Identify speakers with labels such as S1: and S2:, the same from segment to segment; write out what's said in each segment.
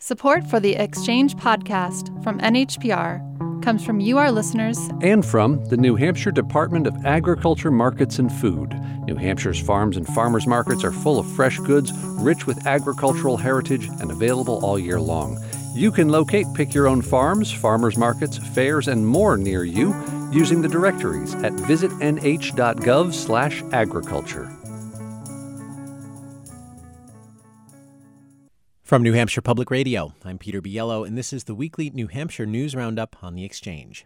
S1: Support for the Exchange podcast from NHPR comes from you, our listeners,
S2: and from the New Hampshire Department of Agriculture, Markets, and Food. New Hampshire's farms and farmers markets are full of fresh goods, rich with agricultural heritage, and available all year long. You can locate Pick Your Own Farms, farmers markets, fairs, and more near you using the directories at visitnh.gov/agriculture.
S3: From New Hampshire Public Radio, I'm Peter Biello, and this is the weekly New Hampshire News Roundup on the Exchange.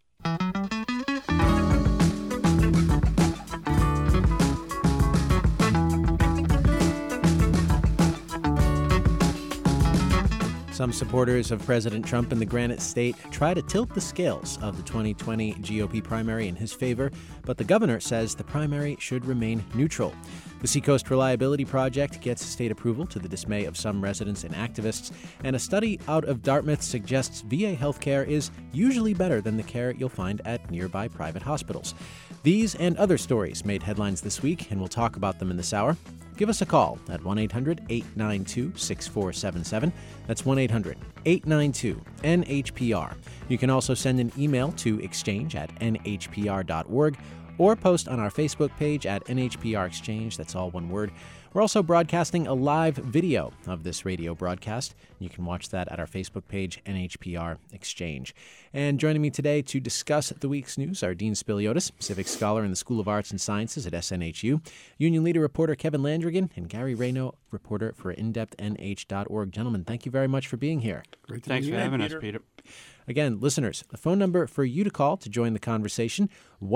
S3: Some supporters of President Trump in the Granite State try to tilt the scales of the 2020 GOP primary in his favor, but the governor says the primary should remain neutral. The Seacoast Reliability Project gets state approval to the dismay of some residents and activists, and a study out of Dartmouth suggests VA healthcare is usually better than the care you'll find at nearby private hospitals. These and other stories made headlines this week, and we'll talk about them in this hour. Give us a call at 1-800-892-6477. That's 1-800-892-NHPR. You can also send an email to exchange@nhpr.org or post on our Facebook page at NHPR Exchange. That's all one word. We're also broadcasting a live video of this radio broadcast. You can watch that at our Facebook page, NHPR Exchange. And joining me today to discuss the week's news are Dean Spiliotis, civics scholar in the School of Arts and Sciences at SNHU, Union Leader reporter Kevin Landrigan, and Gary Rayno, reporter for InDepthNH.org. Gentlemen, thank you very much for being here.
S4: Great to Thanks for having us, Peter.
S3: Again, listeners, the phone number for you to call to join the conversation,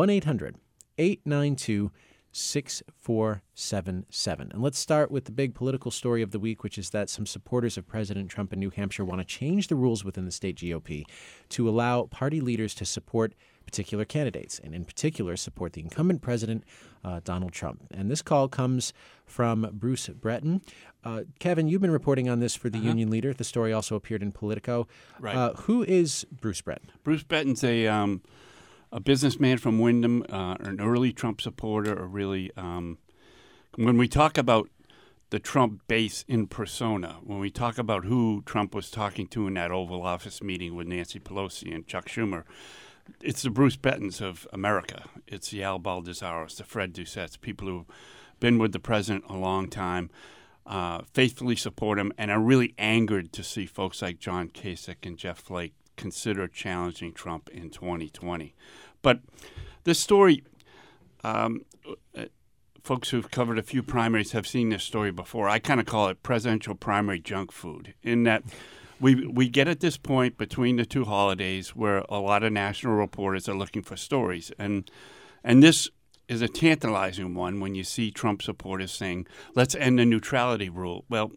S3: 1-800-892-6477. And let's start with the big political story of the week, which is that some supporters of President Trump in New Hampshire want to change the rules within the state GOP to allow party leaders to support particular candidates, and in particular support the incumbent president, Donald Trump. And this call comes from Bruce Breton. Kevin, you've been reporting on this for the Union Leader. The story also appeared in Politico.
S4: Right.
S3: Who is Bruce Breton?
S4: Bruce Breton's a businessman from Windham, an early Trump supporter, when we talk about the Trump base in persona, when we talk about who Trump was talking to in that Oval Office meeting with Nancy Pelosi and Chuck Schumer, it's the Bruce Brettons of America. It's the Al Baldazzaros, the Fred Doucetts, people who've been with the president a long time, faithfully support him, and are really angered to see folks like John Kasich and Jeff Flake consider challenging Trump in 2020. But this story, folks who've covered a few primaries have seen this story before. I kind of call it presidential primary junk food, in that we get at this point between the two holidays where a lot of national reporters are looking for stories. And this is a tantalizing one when you see Trump supporters saying, let's end the neutrality rule. Well,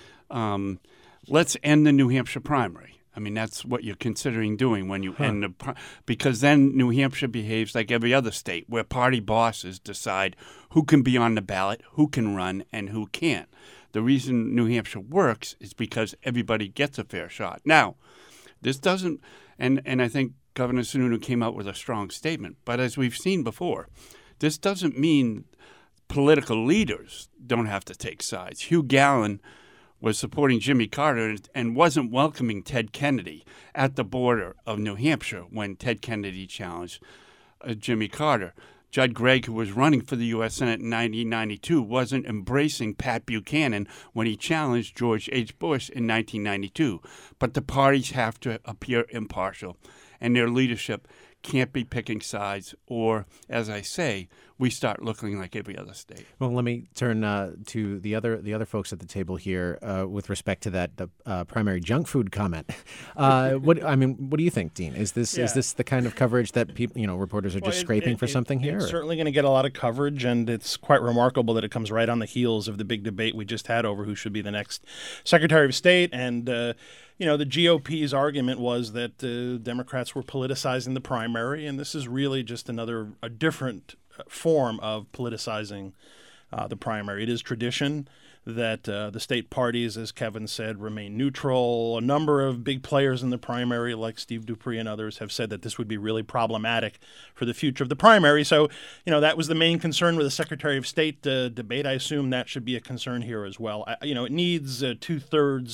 S4: let's end the New Hampshire primary. I mean, that's what you're considering doing when you end because then New Hampshire behaves like every other state where party bosses decide who can be on the ballot, who can run, and who can't. The reason New Hampshire works is because everybody gets a fair shot. Now, this doesn't, and I think Governor Sununu came out with a strong statement, but as we've seen before, this doesn't mean political leaders don't have to take sides. Hugh Gallen was supporting Jimmy Carter and wasn't welcoming Ted Kennedy at the border of New Hampshire when Ted Kennedy challenged Jimmy Carter. Judd Gregg, who was running for the U.S. Senate in 1992, wasn't embracing Pat Buchanan when he challenged George H. Bush in 1992. But the parties have to appear impartial, and their leadership can't be picking sides, or, as I say, we start looking like every other state.
S3: Well, let me turn to the other folks at the table here with respect to that primary junk food comment. What do you think, Dean? Is this the kind of coverage that people, reporters are just scraping for something here?
S5: It's certainly going to get a lot of coverage, and it's quite remarkable that it comes right on the heels of the big debate we just had over who should be the next Secretary of State. And the GOP's argument was that Democrats were politicizing the primary, and this is really just a different form of politicizing the primary. It is tradition that the state parties, as Kevin said, remain neutral. A number of big players in the primary, like Steve Dupree and others, have said that this would be really problematic for the future of the primary. So, that was the main concern with the Secretary of State debate. I assume that should be a concern here as well. It needs 2/3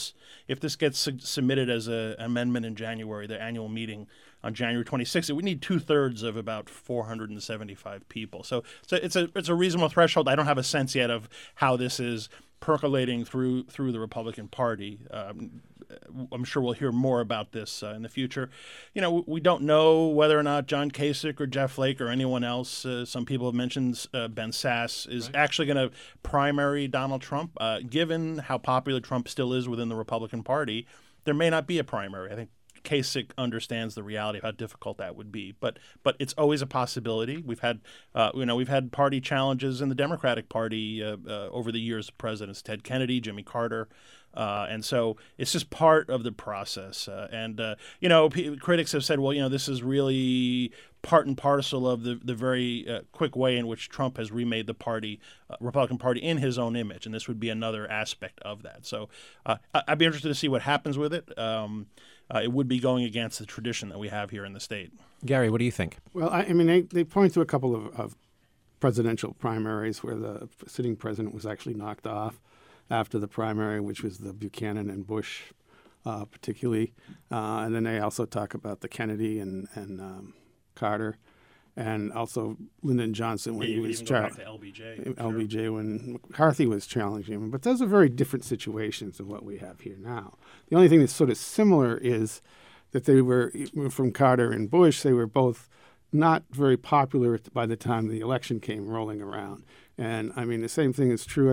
S5: if this gets submitted as an amendment in January, the annual meeting on January 26th, we need 2/3 of about 475 people. So it's a reasonable threshold. I don't have a sense yet of how this is percolating through the Republican Party. I'm sure we'll hear more about this in the future. We don't know whether or not John Kasich or Jeff Flake or anyone else, some people have mentioned Ben Sasse, is actually going to primary Donald Trump. Given how popular Trump still is within the Republican Party, there may not be a primary. I think Kasich understands the reality of how difficult that would be, but it's always a possibility. We've had party challenges in the Democratic Party over the years of presidents, Ted Kennedy, Jimmy Carter, and so it's just part of the process. Critics have said, well, this is really part and parcel of the very quick way in which Trump has remade the party, Republican Party, in his own image, and this would be another aspect of that. So I'd be interested to see what happens with it. It would be going against the tradition that we have here in the state.
S3: Gary, what do you think?
S6: Well, they point to a couple of presidential primaries where the sitting president was actually knocked off after the primary, which was the Buchanan and Bush particularly. And then they also talk about the Kennedy and Carter, and also Lyndon Johnson when he was LBJ when McCarthy was challenging him. But those are very different situations than what we have here now. The only thing that's sort of similar is that they were, from Carter and Bush, they were both not very popular by the time the election came rolling around. And, the same thing is true.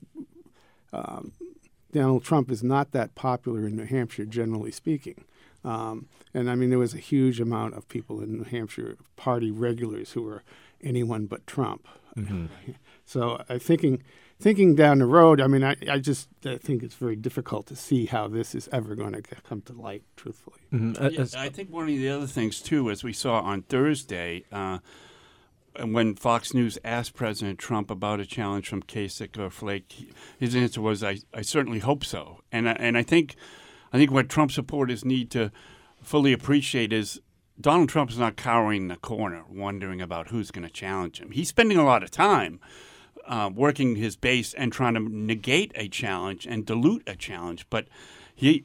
S6: Donald Trump is not that popular in New Hampshire, generally speaking. There was a huge amount of people in New Hampshire, party regulars, who were anyone but Trump. Mm-hmm. So thinking down the road, I just think it's very difficult to see how this is ever going to come to light, truthfully.
S4: Mm-hmm. I think one of the other things, too, as we saw on Thursday, when Fox News asked President Trump about a challenge from Kasich or Flake, his answer was, I certainly hope so. And I think what Trump supporters need to fully appreciate is Donald Trump is not cowering in the corner wondering about who's going to challenge him. He's spending a lot of time working his base and trying to negate a challenge and dilute a challenge. But he's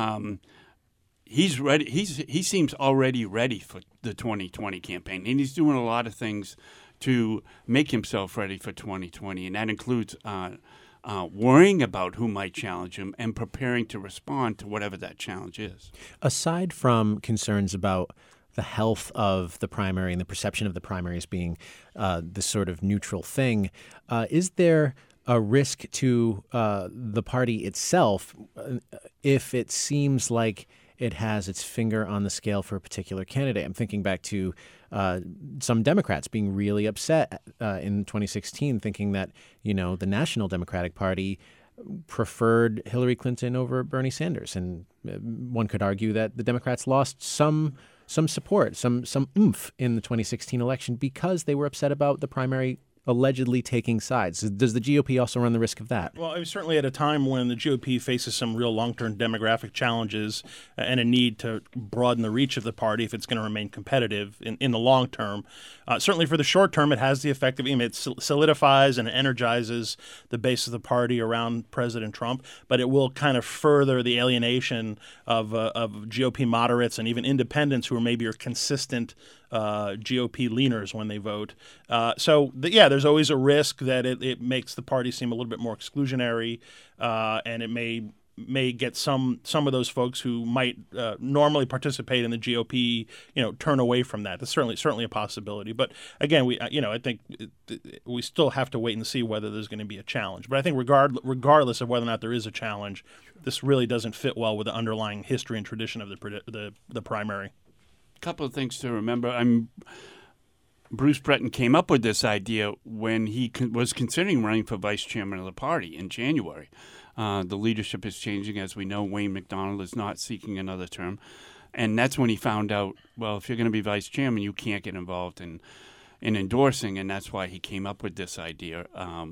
S4: ready. He seems already ready for the 2020 campaign, and he's doing a lot of things to make himself ready for 2020, and that includes worrying about who might challenge him and preparing to respond to whatever that challenge is.
S3: Aside from concerns about the health of the primary and the perception of the primary as being this sort of neutral thing, is there a risk to the party itself if it seems like it has its finger on the scale for a particular candidate? I'm thinking back to some Democrats being really upset in 2016, thinking that, the National Democratic Party preferred Hillary Clinton over Bernie Sanders. And one could argue that the Democrats lost some support, some oomph in the 2016 election because they were upset about the primary allegedly taking sides. Does the GOP also run the risk of that?
S5: Well, certainly at a time when the GOP faces some real long-term demographic challenges and a need to broaden the reach of the party if it's going to remain competitive in the long term. Certainly for the short term, it has the effect of it solidifies and energizes the base of the party around President Trump, but it will kind of further the alienation of GOP moderates and even independents who are maybe consistent GOP leaners when they vote. There's always a risk that it makes the party seem a little bit more exclusionary, and it may get some of those folks who might normally participate in the GOP, turn away from that. That's certainly a possibility. But again, I think we still have to wait and see whether there's going to be a challenge. But I think regardless of whether or not there is a challenge, this really doesn't fit well with the underlying history and tradition of the primary.
S4: Couple of things to remember. Bruce Breton came up with this idea when he was considering running for vice chairman of the party in January. The leadership is changing. As we know, Wayne McDonald is not seeking another term. And that's when he found out, well, if you're going to be vice chairman, you can't get involved in endorsing, and that's why he came up with this idea.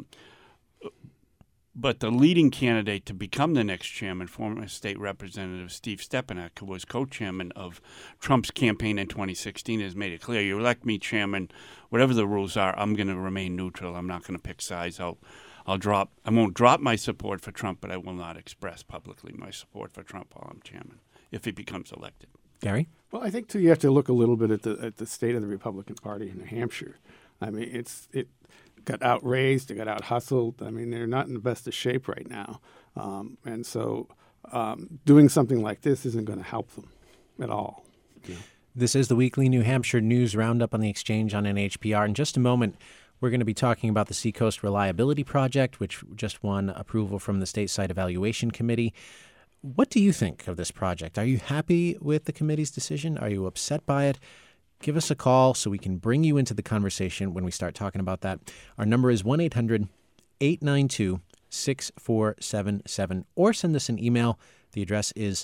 S4: But the leading candidate to become the next chairman, former state representative Steve Stepanek, who was co-chairman of Trump's campaign in 2016, has made it clear, you elect me chairman, whatever the rules are, I'm going to remain neutral. I'm not going to pick sides. I won't drop my support for Trump, but I will not express publicly my support for Trump while I'm chairman if he becomes elected.
S3: Gary?
S6: Well, I think, too, you have to look a little bit at the state of the Republican Party in New Hampshire. I mean, it got outraised, it got out-hustled. I mean, they're not in the best of shape right now. And so doing something like this isn't going to help them at all. Yeah.
S3: This is the weekly New Hampshire News Roundup on the Exchange on NHPR. In just a moment, we're going to be talking about the Seacoast Reliability Project, which just won approval from the State Site Evaluation Committee. What do you think of this project? Are you happy with the committee's decision? Are you upset by it? Give us a call so we can bring you into the conversation when we start talking about that. Our number is 1-800-892-6477, or send us an email. The address is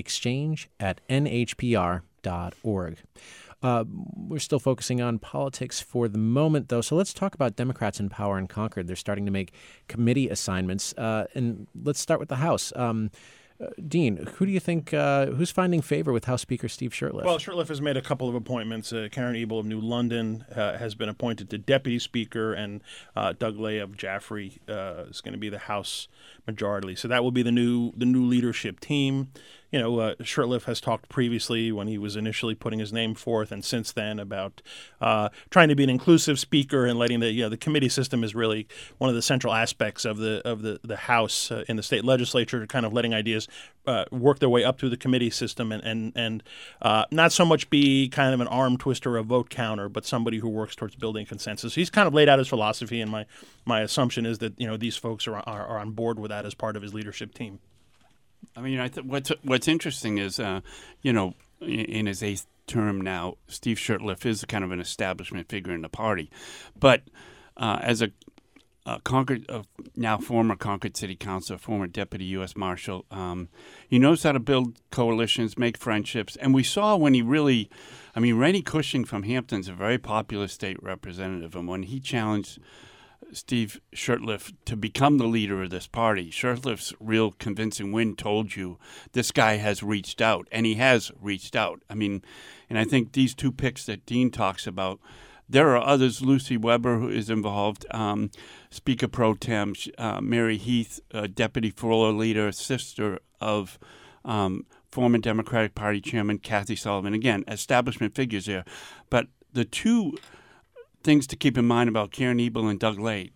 S3: exchange@nhpr.org. We're still focusing on politics for the moment, though, so let's talk about Democrats in power in Concord. They're starting to make committee assignments, and let's start with the House. Dean, who do you think, who's finding favor with House Speaker Steve Shurtleff?
S5: Well, Shurtleff has made a couple of appointments. Karen Ebel of New London has been appointed to Deputy Speaker, and Doug Lay of Jaffrey is going to be the House Majority. So that will be the new leadership team. You know, Shurtleff has talked previously when he was initially putting his name forth, and since then about trying to be an inclusive speaker and letting the committee system is really one of the central aspects of the House in the state legislature, kind of letting ideas work their way up through the committee system and not so much be kind of an arm twister or a vote counter, but somebody who works towards building consensus. He's kind of laid out his philosophy, and my assumption is that these folks are on board with that as part of his leadership team.
S4: I mean, what's interesting is, in his 8th term now, Steve Shurtleff is kind of an establishment figure in the party. But as a Concord, now former Concord City Councilor, former Deputy U.S. Marshal, he knows how to build coalitions, make friendships. And we saw when Rennie Cushing from Hampton's a very popular state representative. And when he challenged Steve Shurtleff to become the leader of this party, Shurtleff's real convincing win told you this guy has reached out, and he has reached out. I mean, and I think these two picks that Dean talks about, there are others. Lucy Weber, who is involved, Speaker Pro Tem, Mary Heath, Deputy Floor Leader, sister of former Democratic Party Chairman Kathy Sullivan. Again, establishment figures there. But the two things to keep in mind about Karen Ebel and Doug Lay.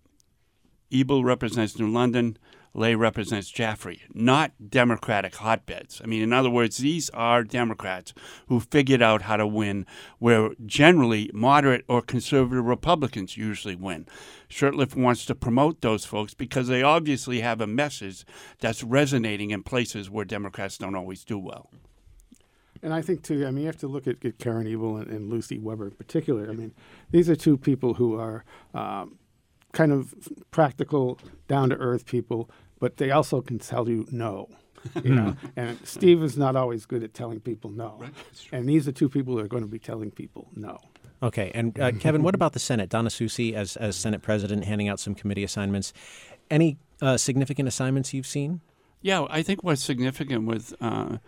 S4: Ebel represents New London. Lay represents Jaffrey, not Democratic hotbeds. I mean, in other words, these are Democrats who figured out how to win where generally moderate or conservative Republicans usually win. Shurtleff wants to promote those folks because they obviously have a message that's resonating in places where Democrats don't always do well.
S6: And I think, too, you have to look at Karen Ebel and Lucy Weber in particular. I mean, these are two people who are kind of practical, down-to-earth people, but they also can tell you no. And Steve is not always good at telling people no. Right. And these are two people who are going to be telling people no.
S3: Okay. And Kevin, what about the Senate? Donna Soucy as Senate President handing out some committee assignments. Any significant assignments you've seen?
S4: Yeah, I think what's significant with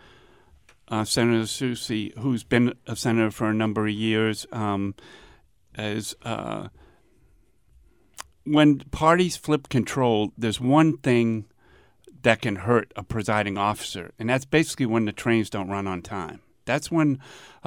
S4: Senator Soucy, who's been a senator for a number of years, is when parties flip control, there's one thing that can hurt a presiding officer, and that's basically when the trains don't run on time. That's when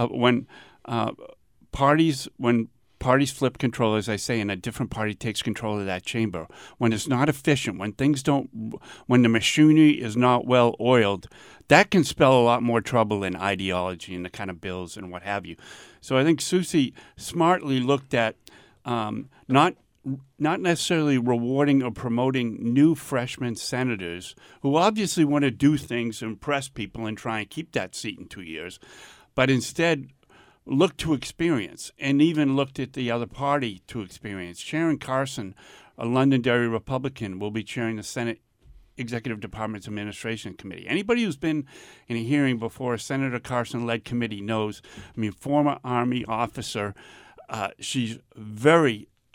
S4: parties flip control, as I say, and a different party takes control of that chamber. When it's not efficient, when the machinery is not well oiled, that can spell a lot more trouble in ideology and the kind of bills and what have you. So I think Soucy smartly looked at not necessarily rewarding or promoting new freshman senators who obviously want to do things to impress people and try and keep that seat in 2 years, but instead looked to experience and even looked at the other party to experience. Sharon Carson, a Londonderry Republican, will be chairing the Senate Executive Department's Administration Committee. Anybody who's been in a hearing before a Senator Carson-led committee knows, former Army officer, she's very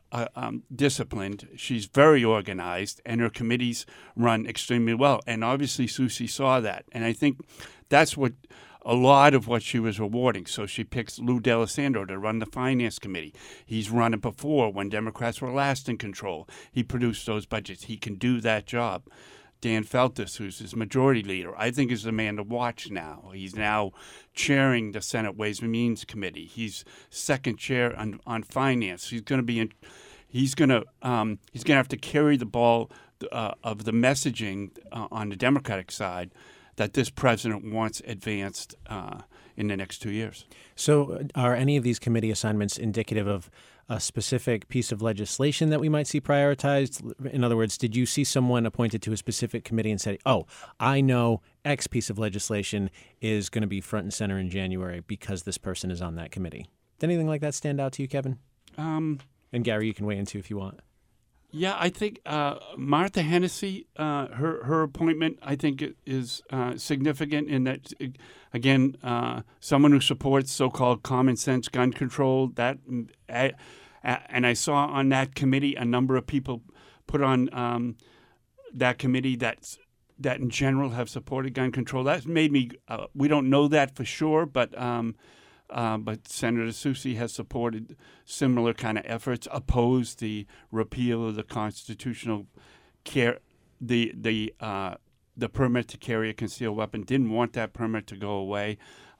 S4: disciplined. She's very organized, and her committees run extremely well. And obviously, Susie saw that, and I think that's what a lot of what she was rewarding. So she picks Lou D'Alessandro to run the Finance Committee. He's run it before when Democrats were last in control. He produced those budgets. He can do that job. Dan Feltus, who's his majority leader, I think is the man to watch now. He's now chairing the Senate Ways and Means Committee. He's second chair on finance. He's going to be he's going to have to carry the ball of the messaging on the Democratic side that this president wants advanced in the next 2 years.
S3: So are any of these committee assignments indicative of a specific piece of legislation that we might see prioritized? In other words, did you see someone appointed to a specific committee and say, oh, I know X piece of legislation is going to be front and center in January because this person is on that committee? Did anything like that stand out to you, Kevin? And Gary, you can weigh in too if you want.
S4: Yeah, I think Martha Hennessy, her appointment, I think is significant in that, again, someone who supports so-called common sense gun control. And I saw on that committee a number of people put on that committee that in general have supported gun control. That's made me. We don't know that for sure, but Senator Susie has supported similar kind of efforts, opposed the repeal of the constitutional the permit to carry a concealed weapon, didn't want that permit to go away.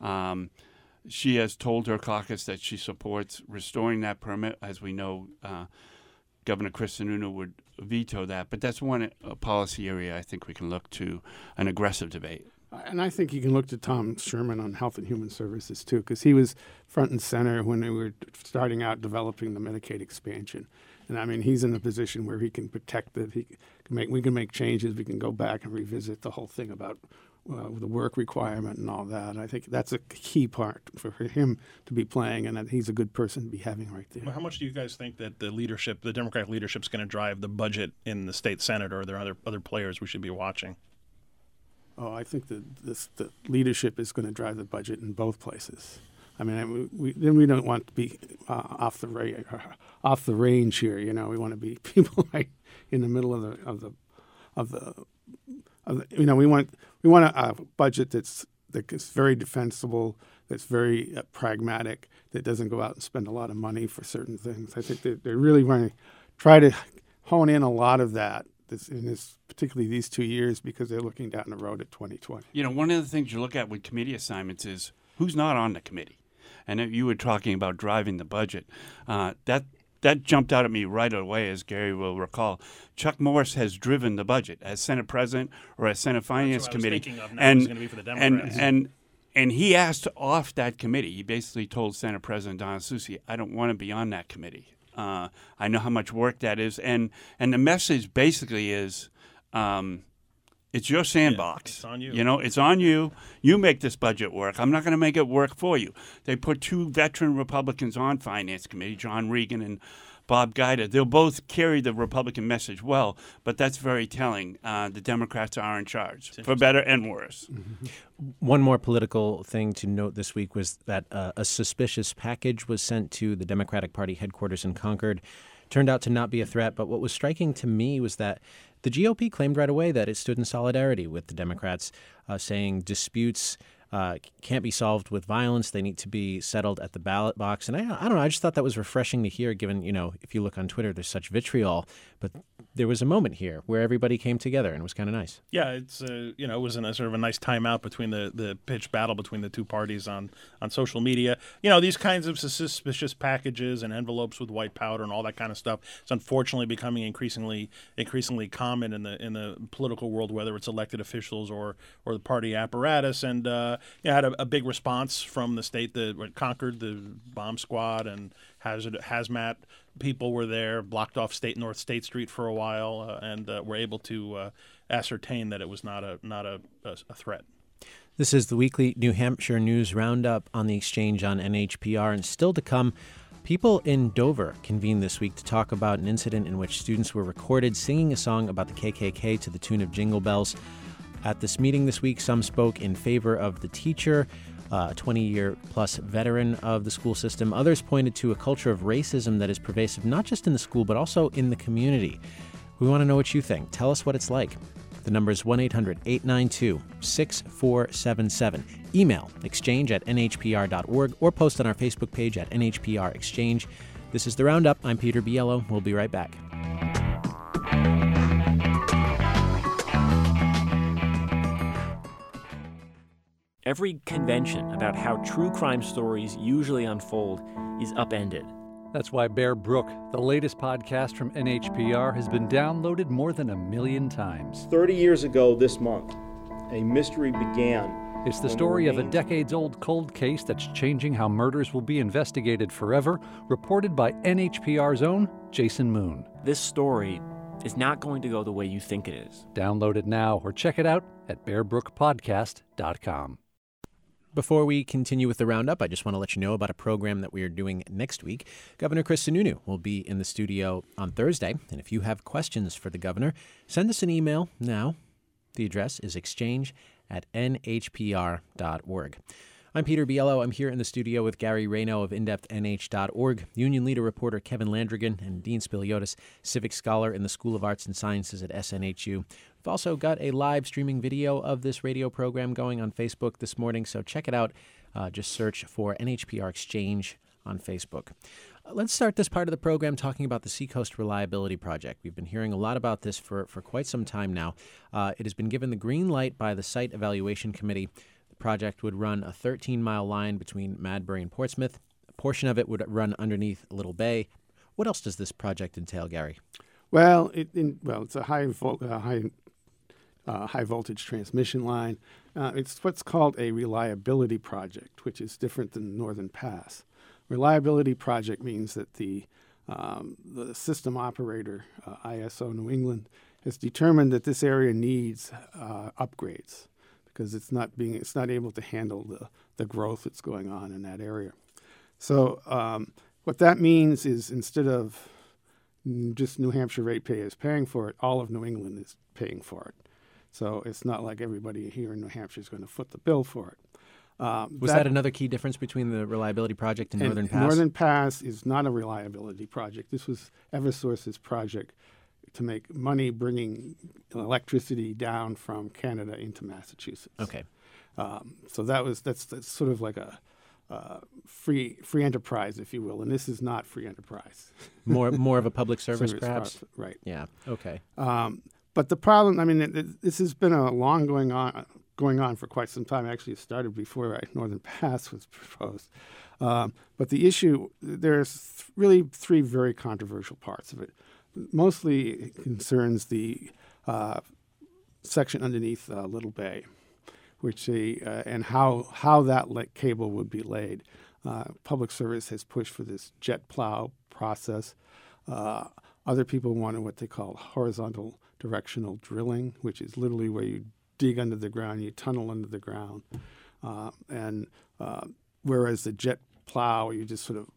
S4: She has told her caucus that she supports restoring that permit. As we know, Governor Chris Sununu would veto that. But that's one policy area I think we can look to an aggressive debate.
S6: And I think you can look to Tom Sherman on Health and Human Services, too, because he was front and center when they were starting out developing the Medicaid expansion. And, I mean, he's in a position where he can protect it. We can make changes. We can go back and revisit the whole thing about the work requirement and all that. And I think that's a key part for him to be playing, and that he's a good person to be having right there.
S5: Well, how much do you guys think that the Democratic leadership is going to drive the budget in the state Senate, or are there other players we should be watching?
S6: Oh, I think the leadership is going to drive the budget in both places. I mean, we don't want to be off the range here. You know, we want to be people right in the middle of the. You know, we want a budget that's very defensible, that's very pragmatic, that doesn't go out and spend a lot of money for certain things. I think they really want to try to hone in a lot of that. Particularly these 2 years, because they're looking down the road at 2020.
S4: You know, one of the things you look at with committee assignments is who's not on the committee. And you were talking about driving the budget. That jumped out at me right away, as Gary will recall. Chuck Morris has driven the budget as Senate President or as Senate Finance Committee.
S5: That's what I was thinking of. Now it's going to be for the Democrats.
S4: And he asked off that committee. He basically told Senate President Donna Susie, I don't want to be on that committee. I know how much work that is. And the message basically is, it's your sandbox.
S5: It's on you.
S4: You know, it's on you. You make this budget work. I'm not going to make it work for you. They put two veteran Republicans on Finance Committee, John Regan and Bob Guida. They'll both carry the Republican message well, but that's very telling. The Democrats are in charge, for better and worse.
S3: Mm-hmm. One more political thing to note this week was that a suspicious package was sent to the Democratic Party headquarters in Concord. Turned out to not be a threat, but what was striking to me was that the GOP claimed right away that it stood in solidarity with the Democrats, saying disputes can't be solved with violence. They need to be settled at the ballot box. And I don't know, I just thought that was refreshing to hear, given, you know, if you look on Twitter, there's such vitriol. But there was a moment here where everybody came together, and it was kind of nice.
S5: Yeah, it's it was in a sort of a nice timeout between the pitched battle between the two parties on social media. You know, these kinds of suspicious packages and envelopes with white powder and all that kind of stuff. It's unfortunately becoming increasingly common in the political world, whether it's elected officials or the party apparatus. And had a big response from the state that Concord, the bomb squad and hazmat people were there, blocked off North State Street for a while, and were able to ascertain that it was not a threat.
S3: This is the weekly New Hampshire News Roundup on the Exchange on NHPR, and still to come, people in Dover convened this week to talk about an incident in which students were recorded singing a song about the KKK to the tune of Jingle Bells. At this meeting this week, some spoke in favor of the teacher, a 20-year-plus veteran of the school system. Others pointed to a culture of racism that is pervasive not just in the school, but also in the community. We want to know what you think. Tell us what it's like. The number is 1-800-892-6477. Email exchange@nhpr.org or post on our Facebook page at NHPR Exchange. This is The Roundup. I'm Peter Biello. We'll be right back.
S7: Every convention about how true crime stories usually unfold is upended.
S2: That's why Bear Brook, the latest podcast from NHPR, has been downloaded more than 1 million times.
S8: 30 years ago this month, a mystery began.
S2: It's the story of a decades-old cold case that's changing how murders will be investigated forever, reported by NHPR's own Jason Moon.
S7: This story is not going to go the way you think it is.
S2: Download it now or check it out at bearbrookpodcast.com.
S3: Before we continue with the roundup, I just want to let you know about a program that we are doing next week. Governor Chris Sununu will be in the studio on Thursday, and if you have questions for the governor, send us an email now. The address is exchange@nhpr.org. I'm Peter Biello. I'm here in the studio with Gary Rayno of indepthnh.org, Union Leader reporter Kevin Landrigan, and Dean Spiliotis, civic scholar in the School of Arts and Sciences at SNHU. We've also got a live streaming video of this radio program going on Facebook this morning, so check it out. Just search for NHPR Exchange on Facebook. Let's start this part of the program talking about the Seacoast Reliability Project. We've been hearing a lot about this for quite some time now. It has been given the green light by the Site Evaluation Committee. The project would run a 13-mile line between Madbury and Portsmouth. A portion of it would run underneath Little Bay. What else does this project entail, Gary?
S6: Well, it's a high voltage transmission line. It's what's called a reliability project, which is different than Northern Pass. Reliability project means that the system operator, ISO New England, has determined that this area needs upgrades because it's not able to handle the growth that's going on in that area. So what that means is instead of just New Hampshire ratepayers paying for it, all of New England is paying for it. So it's not like everybody here in New Hampshire is going to foot the bill for it.
S3: Was that another key difference between the reliability project and Northern Pass?
S6: Northern Pass is not a reliability project. This was Eversource's project to make money bringing electricity down from Canada into Massachusetts.
S3: Okay.
S6: So that's sort of like a free enterprise, if you will, and this is not free enterprise.
S3: More of a public service, perhaps?
S6: Right.
S3: Yeah, okay.
S6: But the problem, this has been a long going on for quite some time. Actually, it started before Northern Pass was proposed. But the issue, there's really three very controversial parts of it. Mostly it concerns the section underneath Little Bay, which and how that cable would be laid. Public Service has pushed for this jet plow process. Other people wanted what they call horizontal directional drilling, which is literally where you dig under the ground, you tunnel under the ground. Whereas the jet plow, you just sort of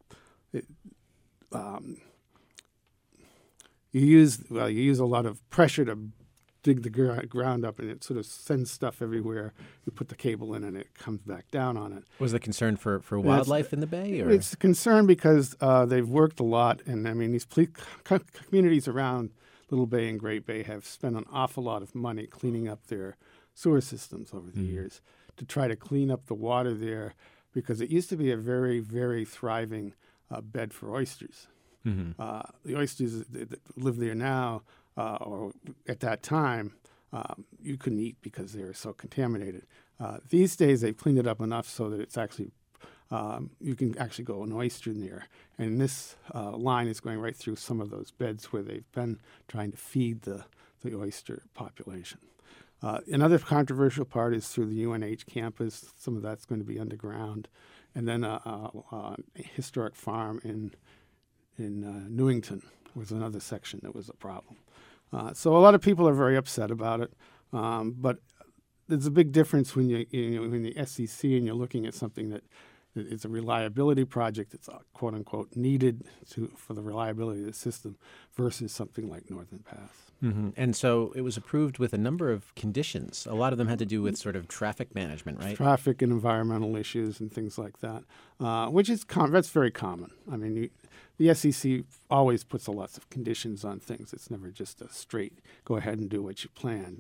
S6: you use a lot of pressure to dig the ground up, and it sort of sends stuff everywhere. You put the cable in, and it comes back down on it.
S3: Was the concern for wildlife in the bay? Or?
S6: It's a concern because they've worked a lot, and these communities around Little Bay and Great Bay have spent an awful lot of money cleaning up their sewer systems over the years to try to clean up the water there, because it used to be a very, very thriving bed for oysters. Mm-hmm. The oysters that live there now, or at that time, you couldn't eat because they were so contaminated. These days, they've cleaned it up enough so that it's actually you can actually go an oyster in there. And this line is going right through some of those beds where they've been trying to feed the oyster population. Another controversial part is through the UNH campus. Some of that's going to be underground. And then a historic farm in Newington was another section that was a problem. So a lot of people are very upset about it. But there's a big difference when you're in the SEC and you're looking at something that It's a reliability project. It's quote unquote needed for the reliability of the system versus something like Northern Pass.
S3: Mm-hmm. And so it was approved with a number of conditions. A lot of them had to do with sort of traffic management, right?
S6: Traffic and environmental issues and things like that, which is that's very common. I mean, the SEC always puts lots of conditions on things. It's never just a straight go ahead and do what you planned.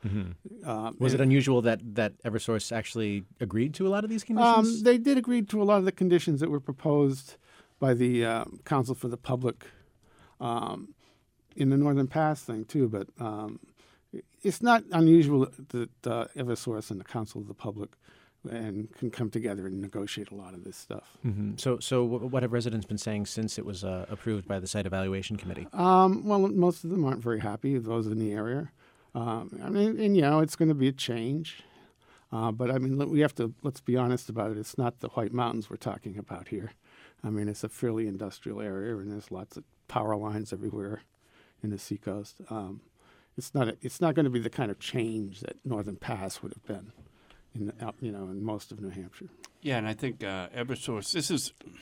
S3: Was it unusual that Eversource actually agreed to a lot of these conditions?
S6: They did agree to a lot of the conditions that were proposed by the Council for the Public in the Northern Pass thing too, but it's not unusual that Eversource and the Council of the Public can come together and negotiate a lot of this stuff.
S3: Mm-hmm. So what have residents been saying since it was approved by the Site Evaluation Committee?
S6: Well, most of them aren't very happy, those in the area. It's going to be a change. But I mean, let's be honest about it. It's not the White Mountains we're talking about here. I mean, it's a fairly industrial area, and there's lots of power lines everywhere in the seacoast. It's not going to be the kind of change that Northern Pass would have been in most of New Hampshire. Yeah,
S4: and I think Eversource. This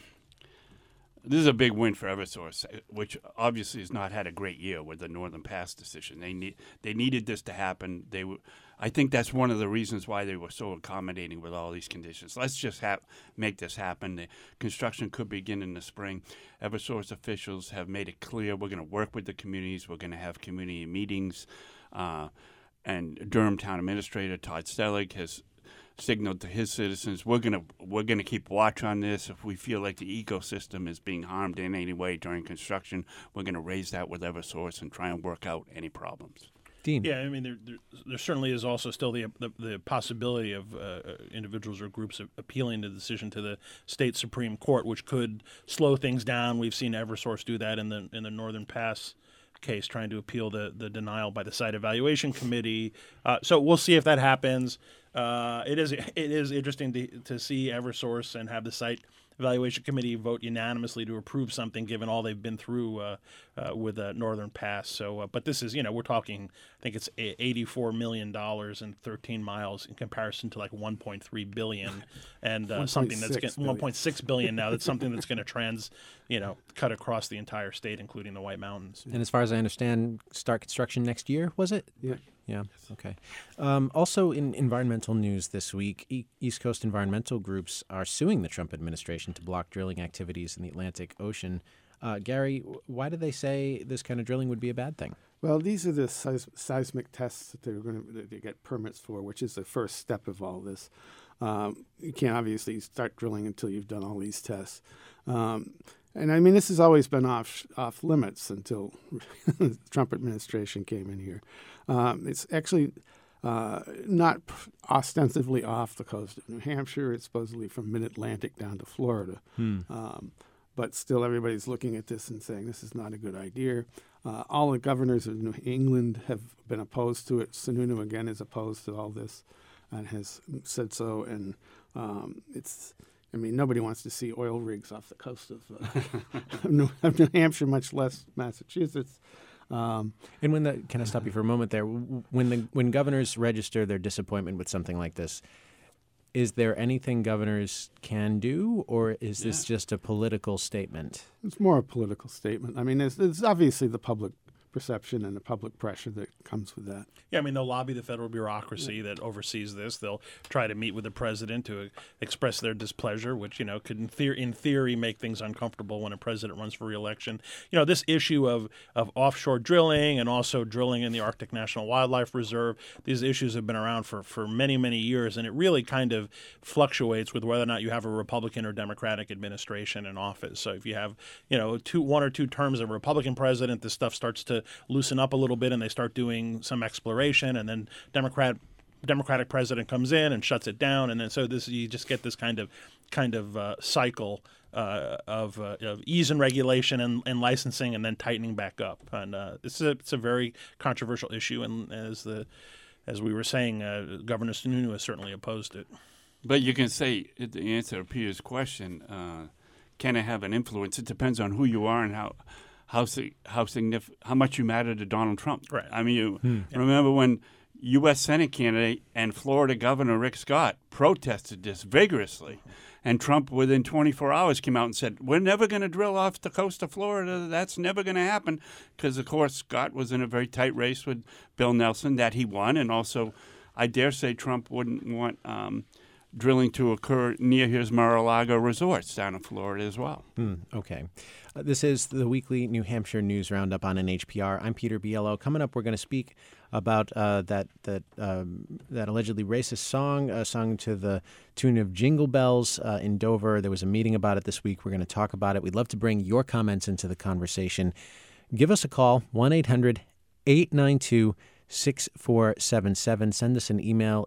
S4: is a big win for Eversource, which obviously has not had a great year with the Northern Pass decision. They needed this to happen. I think that's one of the reasons why they were so accommodating with all these conditions. Let's just make this happen. The construction could begin in the spring. Eversource officials have made it clear we're going to work with the communities. We're going to have community meetings. And Durham Town Administrator Todd Stellig has signaled to his citizens we're gonna keep watch on this. If we feel like the ecosystem is being harmed in any way during construction, we're going to raise that with Eversource and try and work out any problems.
S3: Dean.
S5: Yeah, I mean, there certainly is also still the possibility of individuals or groups appealing the decision to the state Supreme Court, which could slow things down. We've seen Eversource do that in the Northern Pass case, trying to appeal the denial by the Site Evaluation Committee. So we'll see if that happens. It is interesting to see Eversource and have the Site Evaluation Committee vote unanimously to approve something, given all they've been through with Northern Pass. So, but this is, we're talking, I think it's $84 million and 13 miles in comparison to like $1.3 billion, and something that's $1.6 billion now. That's something that's going to cut across the entire state, including the White Mountains.
S3: And as far as I understand, start construction next year, was it?
S6: Yeah.
S3: Yeah. Okay. Also, in environmental news this week, East Coast environmental groups are suing the Trump administration to block drilling activities in the Atlantic Ocean. Gary, why do they say this kind of drilling would be a bad thing?
S6: Well, these are the seismic tests that they're going to get permits for, which is the first step of all this. You can't obviously start drilling until you've done all these tests. And I mean, this has always been off limits until the Trump administration came in here. It's actually not ostensibly off the coast of New Hampshire. It's supposedly from mid-Atlantic down to Florida. But still, everybody's looking at this and saying this is not a good idea. All the governors of New England have been opposed to it. Sununu, again, is opposed to all this and has said so. And nobody wants to see oil rigs off the coast of New Hampshire, much less Massachusetts.
S3: And can I stop you for a moment there? When governors register their disappointment with something like this, is there anything governors can do, or is this just a political statement?
S6: It's more a political statement. I mean, there's obviously the public perception and the public pressure that comes with that.
S5: Yeah, I mean, they'll lobby the federal bureaucracy that oversees this. They'll try to meet with the president to express their displeasure, which, could in theory make things uncomfortable when a president runs for re-election. This issue of offshore drilling and also drilling in the Arctic National Wildlife Reserve, these issues have been around for many, many years, and it really kind of fluctuates with whether or not you have a Republican or Democratic administration in office. So if you have, 1 or 2 terms of a Republican president, this stuff starts to loosen up a little bit and they start doing some exploration, and then Democratic president comes in and shuts it down, and then you just get this kind of cycle of ease and regulation and licensing, and then tightening back up. And it's a very controversial issue, and as we were saying, Governor Sununu has certainly opposed it.
S4: But you can say the answer to Peter's question: can it have an influence? It depends on who you are and how significant, how much you matter to Donald Trump.
S5: Right.
S4: I mean, remember when U.S. Senate candidate and Florida Governor Rick Scott protested this vigorously. And Trump, within 24 hours, came out and said, we're never going to drill off the coast of Florida. That's never going to happen. Because, of course, Scott was in a very tight race with Bill Nelson that he won. And also, I dare say Trump wouldn't want drilling to occur near his Mar-a-Lago resorts down in Florida as well.
S3: Okay. This is the weekly New Hampshire News Roundup on NHPR. I'm Peter Biello. Coming up, we're going to speak about that allegedly racist song sung to the tune of Jingle Bells in Dover. There was a meeting about it this week. We're going to talk about it. We'd love to bring your comments into the conversation. Give us a call, 1-800-892-6477. Send us an email,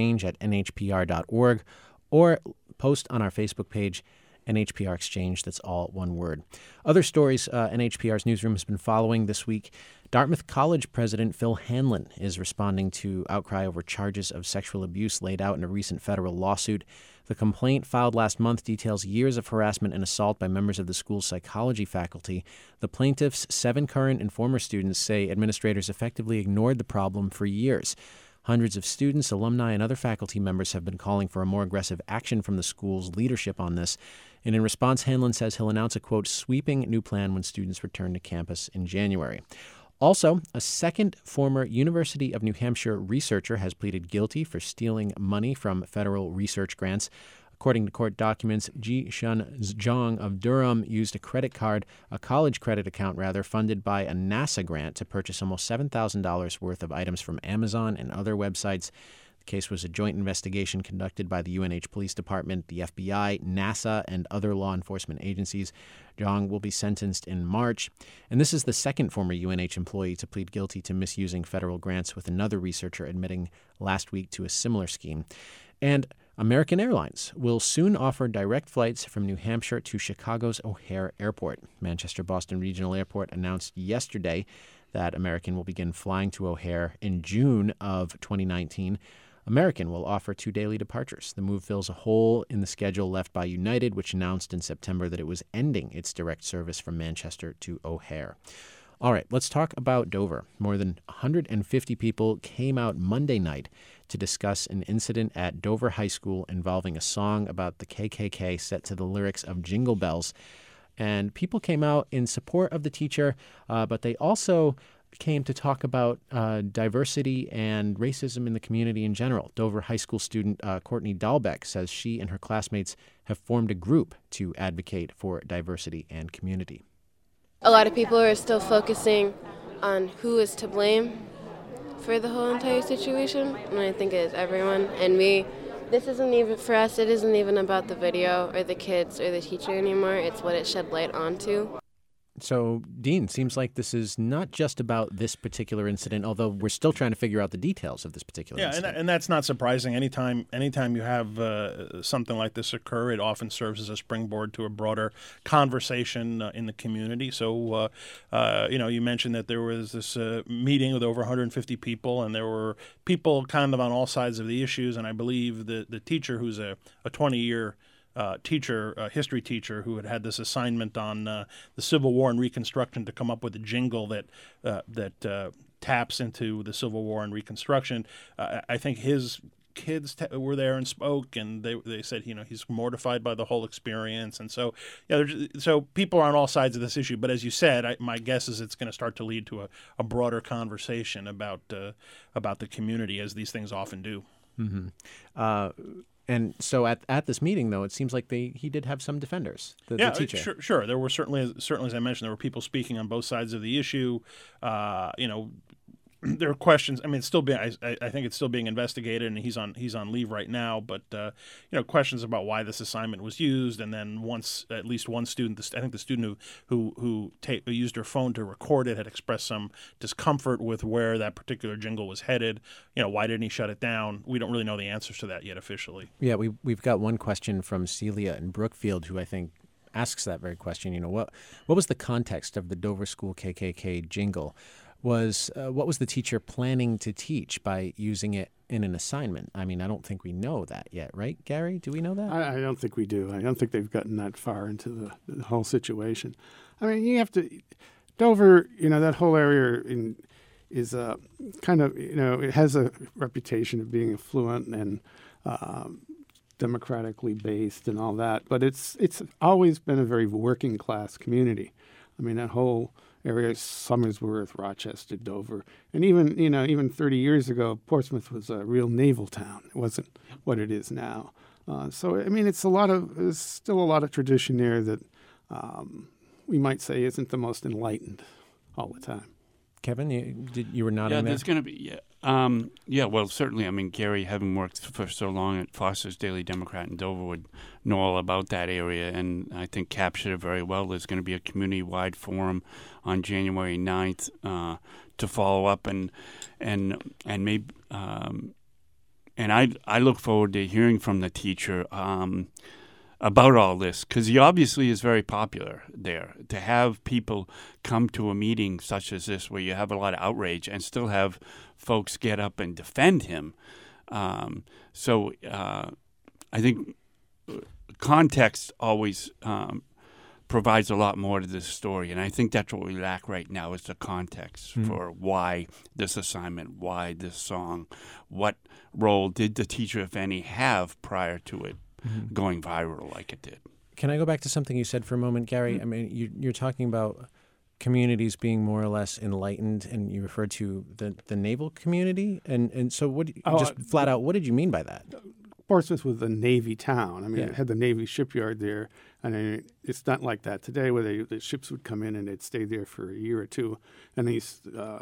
S3: exchange@nhpr.org, or post on our Facebook page, NHPR Exchange. That's all one word. Other stories NHPR's newsroom has been following this week. Dartmouth College President Phil Hanlon is responding to outcry over charges of sexual abuse laid out in a recent federal lawsuit. The complaint filed last month details years of harassment and assault by members of the school's psychology faculty. The plaintiffs, 7 current and former students, say administrators effectively ignored the problem for years. Hundreds of students, alumni, and other faculty members have been calling for a more aggressive action from the school's leadership on this. And in response, Hanlon says he'll announce a, quote, sweeping new plan when students return to campus in January. Also, a second former University of New Hampshire researcher has pleaded guilty for stealing money from federal research grants. According to court documents, Ji-Shun Zhang of Durham used a college credit account funded by a NASA grant to purchase almost $7,000 worth of items from Amazon and other websites. The case was a joint investigation conducted by the UNH Police Department, the FBI, NASA, and other law enforcement agencies. Zhang will be sentenced in March. And this is the second former UNH employee to plead guilty to misusing federal grants, with another researcher admitting last week to a similar scheme. And American Airlines will soon offer direct flights from New Hampshire to Chicago's O'Hare Airport. Manchester-Boston Regional Airport announced yesterday that American will begin flying to O'Hare in June of 2019. American will offer 2 daily departures. The move fills a hole in the schedule left by United, which announced in September that it was ending its direct service from Manchester to O'Hare. All right, let's talk about Dover. More than 150 people came out Monday night to discuss an incident at Dover High School involving a song about the KKK set to the lyrics of Jingle Bells. And people came out in support of the teacher, but they also came to talk about diversity and racism in the community in general. Dover High School student Courtney Dahlbeck says she and her classmates have formed a group to advocate for diversity and community.
S9: A lot of people are still focusing on who is to blame for the whole entire situation, and I think it is everyone. And this isn't even, for us, it isn't even about the video or the kids or the teacher anymore. It's what it shed light onto.
S3: So, Dean, seems like this is not just about this particular incident, although we're still trying to figure out the details of this particular incident.
S5: And that's not surprising. Anytime you have something like this occur, it often serves as a springboard to a broader conversation in the community. So, you mentioned that there was this meeting with over 150 people, and there were people kind of on all sides of the issues. And I believe the teacher, who's a 20-year history teacher who had this assignment on the Civil War and Reconstruction to come up with a jingle that taps into the Civil War and Reconstruction. I think his kids were there and spoke, and they said, he's mortified by the whole experience. And so, so people are on all sides of this issue. But as you said, my guess is it's going to start to lead to a broader conversation about the community, as these things often do.
S3: Mm-hmm. And so at this meeting, though, it seems like he did have some defenders, the teacher.
S5: Sure. There were certainly, as I mentioned, there were people speaking on both sides of the issue. There are questions. I mean, it's still being. I think it's still being investigated, and he's on leave right now. But questions about why this assignment was used, and then at least one student, I think the student who used her phone to record it, had expressed some discomfort with where that particular jingle was headed. Why didn't he shut it down? We don't really know the answers to that yet officially.
S3: Yeah, we've got one question from Celia in Brookfield, who I think asks that very question. What was the context of the Dover School KKK jingle? What was the teacher planning to teach by using it in an assignment? I mean, I don't think we know that yet, right, Gary? Do we know that?
S6: I don't think we do. I don't think they've gotten that far into the whole situation. I mean, you have to Dover, that whole area is a kind of, it has a reputation of being affluent and democratically based and all that, but it's always been a very working class community. I mean, that whole area, Somersworth, Rochester, Dover, and even 30 years ago, Portsmouth was a real naval town. It wasn't what it is now. So I mean, there's still a lot of tradition there that we might say isn't the most enlightened all the time.
S3: Kevin, you were nodding there?
S4: There's going to be, well, certainly. I mean, Gary, having worked for so long at Foster's Daily Democrat in Dover, would know all about that area, and I think captured it very well. There's going to be a community-wide forum on January 9th to follow up, and maybe, and I look forward to hearing from the teacher about all this, because he obviously is very popular there. To have people come to a meeting such as this where you have a lot of outrage and still have folks get up and defend him. So I think context always provides a lot more to this story, and I think that's what we lack right now is the context for why this assignment, why this song, what role did the teacher, if any, have prior to it going viral like it did.
S3: Can I go back to something you said for a moment, Gary? I mean, you're talking about communities being more or less enlightened, and you referred to the naval community. And so just flat out, what did you mean by that?
S6: Portsmouth was a Navy town. I mean, it had the Navy shipyard there, and it's not like that today where the ships would come in and they'd stay there for a year or two, and these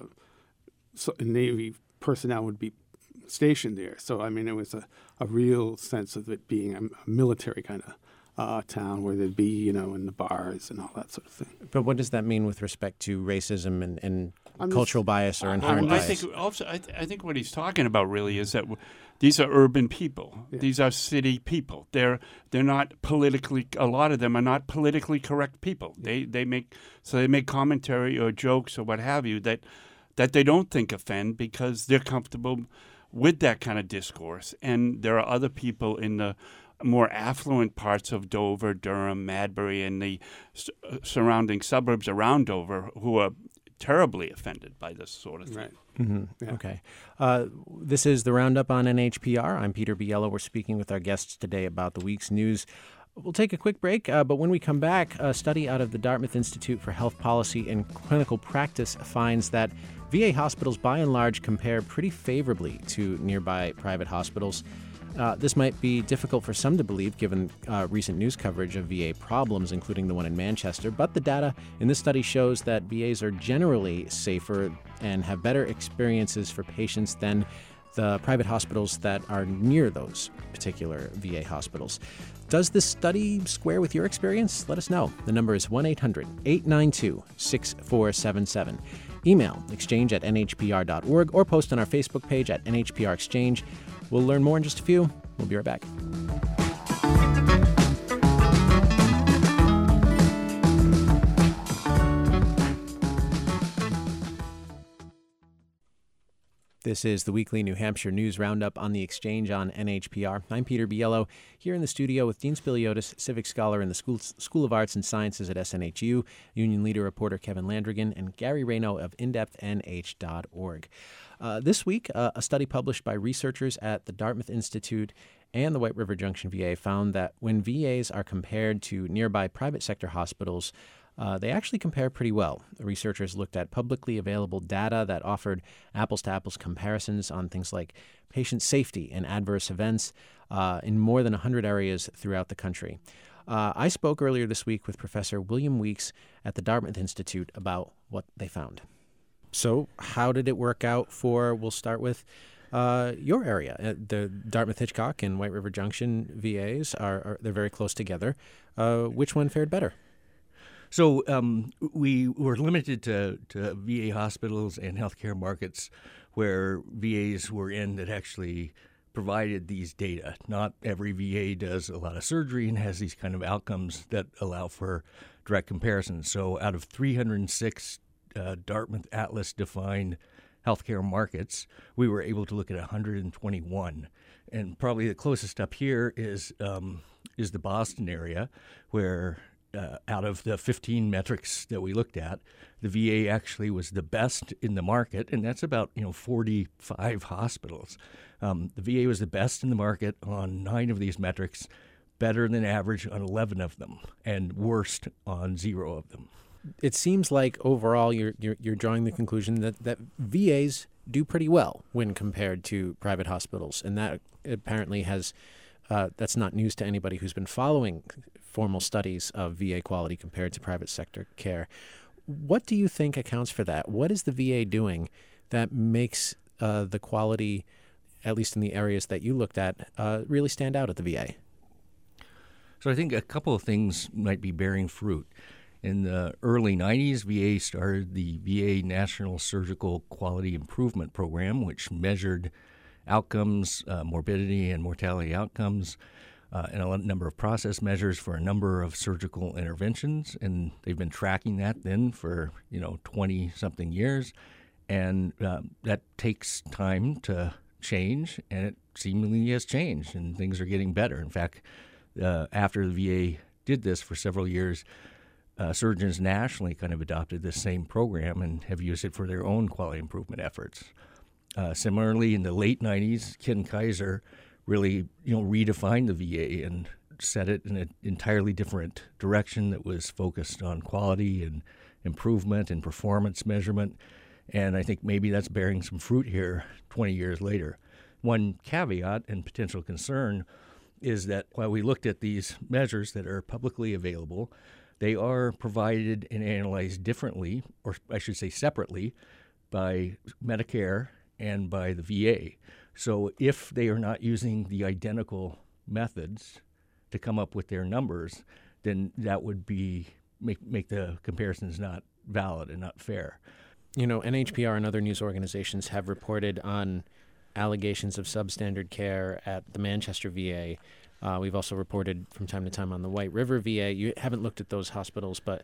S6: Navy personnel would be stationed there. So, I mean, it was a real sense of it being a military kind of town where they'd be, in the bars and all that sort of thing.
S3: But what does that mean with respect to racism and cultural bias or inherent bias?
S4: I think what he's talking about really is that these are urban people. Yeah. These are city people. They're not politically. A lot of them are not politically correct people. They make commentary or jokes or what have you that they don't think offend because they're comfortable with that kind of discourse. And there are other people in the more affluent parts of Dover, Durham, Madbury, and the surrounding suburbs around Dover who are terribly offended by this sort of thing.
S6: Right.
S3: Mm-hmm. Yeah. Okay. This is the Roundup on NHPR. I'm Peter Biello. We're speaking with our guests today about the week's news. We'll take a quick break, but when we come back, a study out of the Dartmouth Institute for Health Policy and Clinical Practice finds that VA hospitals, by and large, compare pretty favorably to nearby private hospitals. This might be difficult for some to believe, given recent news coverage of VA problems, including the one in Manchester, but the data in this study shows that VAs are generally safer and have better experiences for patients than the private hospitals that are near those particular VA hospitals. Does this study square with your experience? Let us know. The number is 1-800-892-6477. Email exchange@nhpr.org or post on our Facebook page at NHPR Exchange. We'll learn more in just a few. We'll be right back. This is the weekly New Hampshire News Roundup on the Exchange on NHPR. I'm Peter Biello, here in the studio with Dean Spiliotis, civic scholar in the School of Arts and Sciences at SNHU, Union Leader reporter Kevin Landrigan, and Gary Rayno of InDepthNH.org. This week, a study published by researchers at the Dartmouth Institute and the White River Junction VA found that when VAs are compared to nearby private sector hospitals, they actually compare pretty well. The researchers looked at publicly available data that offered apples-to-apples comparisons on things like patient safety and adverse events in more than 100 areas throughout the country. I spoke earlier this week with Professor William Weeks at the Dartmouth Institute about what they found. So how did it work out for, we'll start with your area. The Dartmouth-Hitchcock and White River Junction VAs, they're very close together. Which one fared better?
S10: So we were limited to VA hospitals and healthcare markets where VAs were in that actually provided these data. Not every VA does a lot of surgery and has these kind of outcomes that allow for direct comparisons. So out of 306 Dartmouth Atlas-defined healthcare markets, we were able to look at 121. And probably the closest up here is the Boston area, where out of the 15 metrics that we looked at, the VA actually was the best in the market, and that's about 45 hospitals. The VA was the best in the market on 9 of these metrics, better than average on 11 of them, and worst on 0 of them.
S3: It seems like overall you're drawing the conclusion that VAs do pretty well when compared to private hospitals, and that apparently has that's not news to anybody who's been following formal studies of VA quality compared to private sector care. What do you think accounts for that? What is the VA doing that makes the quality, at least in the areas that you looked at, really stand out at the VA?
S10: So I think a couple of things might be bearing fruit. In the early 90s, VA started the VA National Surgical Quality Improvement Program, which measured outcomes, morbidity and mortality outcomes, and a number of process measures for a number of surgical interventions. And they've been tracking that then for 20-something years. And that takes time to change, and it seemingly has changed, and things are getting better. In fact, after the VA did this for several years, surgeons nationally kind of adopted this same program and have used it for their own quality improvement efforts. Similarly, in the late 90s, Ken Kaiser really redefined the VA and set it in an entirely different direction that was focused on quality and improvement and performance measurement. And I think maybe that's bearing some fruit here 20 years later. One caveat and potential concern is that while we looked at these measures that are publicly available, they are provided and analyzed differently, or I should say separately, by Medicare and by the VA. So if they are not using the identical methods to come up with their numbers, then that would be make the comparisons not valid and not fair.
S3: NHPR and other news organizations have reported on allegations of substandard care at the Manchester VA. We've also reported from time to time on the White River VA. You haven't looked at those hospitals, but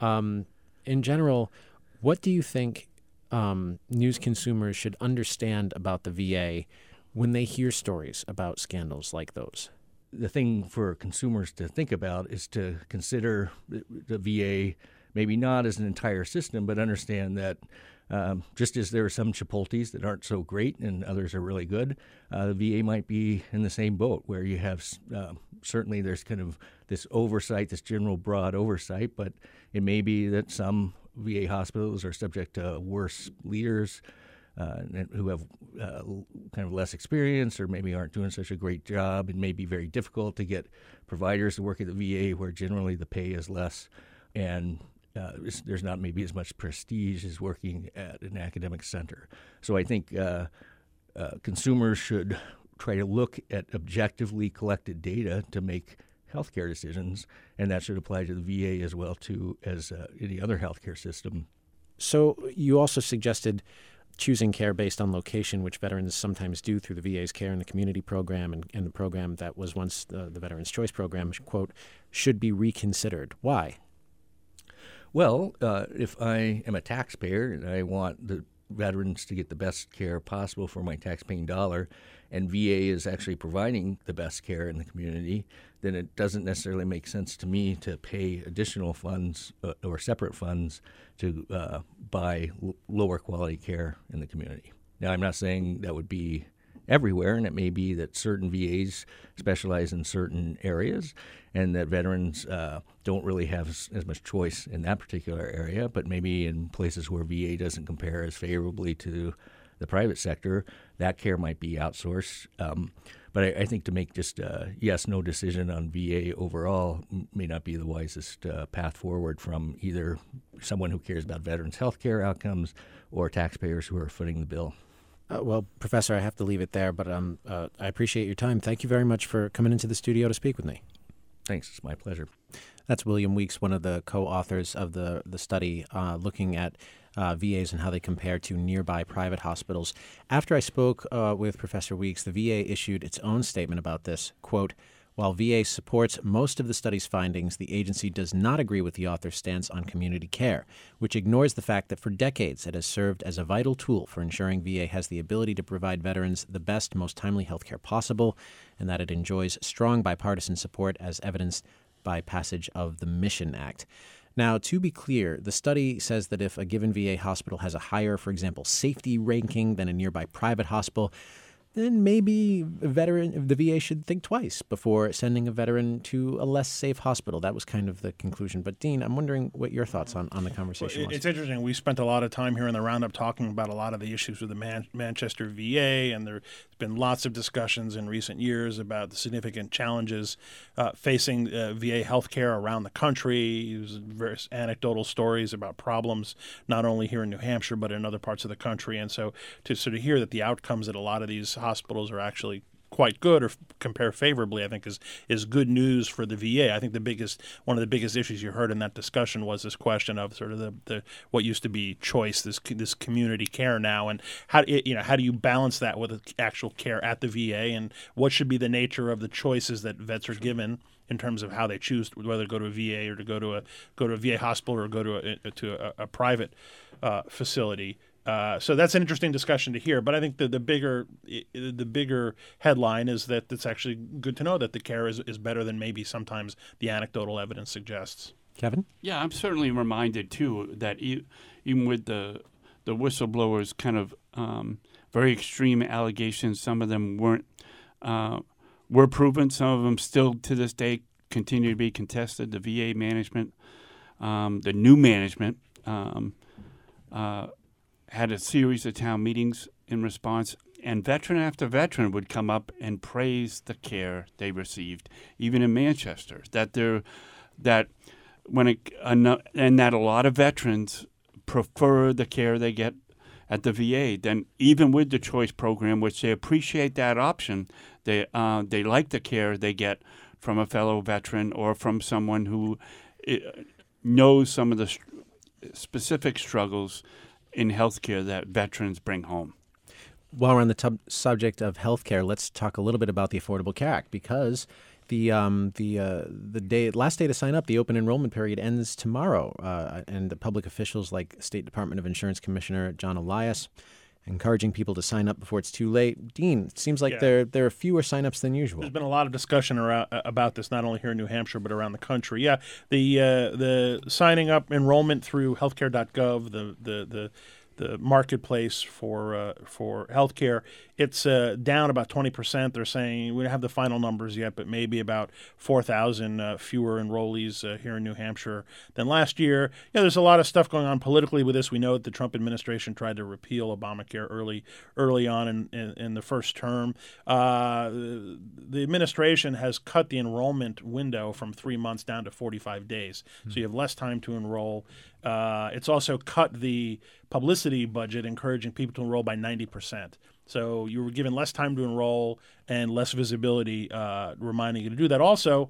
S3: in general, what do you think news consumers should understand about the VA when they hear stories about scandals like those?
S10: The thing for consumers to think about is to consider the VA maybe not as an entire system, but understand that just as there are some Chipotles that aren't so great and others are really good, the VA might be in the same boat where you have certainly there's kind of this oversight, this general broad oversight, but it may be that some VA hospitals are subject to worse leaders who have kind of less experience or maybe aren't doing such a great job. It may be very difficult to get providers to work at the VA where generally the pay is less and there's not maybe as much prestige as working at an academic center. So I think consumers should try to look at objectively collected data to make healthcare decisions, and that should apply to the VA as well too as any other healthcare system. So
S3: you also suggested choosing care based on location, which veterans sometimes do through the VA's Care in the Community program and the program that was once the Veterans Choice program, quote, should be reconsidered. Why?
S10: Well, if I am a taxpayer and I want the veterans to get the best care possible for my taxpaying dollar, and VA is actually providing the best care in the community, then it doesn't necessarily make sense to me to pay additional funds or separate funds to buy lower quality care in the community. Now, I'm not saying that would be everywhere, and it may be that certain VAs specialize in certain areas and that veterans don't really have as much choice in that particular area, but maybe in places where VA doesn't compare as favorably to the private sector, that care might be outsourced. But I think to make just a yes-no decision on VA overall may not be the wisest path forward from either someone who cares about veterans' health care outcomes or taxpayers who are footing the bill.
S3: Well, Professor, I have to leave it there, but I appreciate your time. Thank you very much for coming into the studio to speak with me.
S10: Thanks. It's my pleasure.
S3: That's William Weeks, one of the co-authors of the study looking at VAs and how they compare to nearby private hospitals. After I spoke with Professor Weeks, the VA issued its own statement about this. Quote, while VA supports most of the study's findings, the agency does not agree with the author's stance on community care, which ignores the fact that for decades it has served as a vital tool for ensuring VA has the ability to provide veterans the best, most timely health care possible, and that it enjoys strong bipartisan support as evidenced by passage of the Mission Act. Now, to be clear, the study says that if a given VA hospital has a higher, for example, safety ranking than a nearby private hospital, then maybe the VA should think twice before sending a veteran to a less safe hospital. That was kind of the conclusion. But Dean, I'm wondering what your thoughts on the conversation was.
S5: It's interesting. We spent a lot of time here in the Roundup talking about a lot of the issues with the Manchester VA, and there's been lots of discussions in recent years about the significant challenges facing VA healthcare around the country. There's various anecdotal stories about problems not only here in New Hampshire but in other parts of the country. And so to sort of hear that the outcomes at a lot of these hospitals are actually quite good or compare favorably, I think is good news for the VA. I think one of the biggest issues you heard in that discussion was this question of sort of the what used to be choice, this community care now, and how do you balance that with actual care at the VA, and what should be the nature of the choices that vets are given in terms of how they choose whether to go to a VA or to go to a VA hospital or go to a private facility. So that's an interesting discussion to hear. But I think the bigger headline is that it's actually good to know that the care is better than maybe sometimes the anecdotal evidence suggests.
S3: Kevin?
S4: Yeah, I'm certainly reminded, too, that even with the whistleblowers' kind of very extreme allegations, some of them were proven. Some of them still to this day continue to be contested. The VA management, the new management, had a series of town meetings in response, and veteran after veteran would come up and praise the care they received, even in Manchester. That a lot of veterans prefer the care they get at the VA than even with the choice program, which they appreciate that option. They like the care they get from a fellow veteran or from someone who knows some of the specific struggles in healthcare that veterans bring home.
S3: While we're on the subject of healthcare, let's talk a little bit about the Affordable Care Act, because the last day to sign up, the open enrollment period, ends tomorrow, and the public officials like State Department of Insurance Commissioner John Elias encouraging people to sign up before it's too late. Dean, it seems like there are fewer signups than usual.
S5: There's been a lot of discussion about this, not only here in New Hampshire but around the country. Yeah, the signing up enrollment through healthcare.gov, the marketplace for healthcare, it's down about 20%. They're saying we don't have the final numbers yet, but maybe about 4,000 fewer enrollees here in New Hampshire than last year. Yeah, there's a lot of stuff going on politically with this. We know that the Trump administration tried to repeal Obamacare early on in the first term. The administration has cut the enrollment window from 3 months down to 45 days, so you have less time to enroll. It's also cut the publicity budget, encouraging people to enroll by 90%. So you were given less time to enroll and less visibility, reminding you to do that. Also,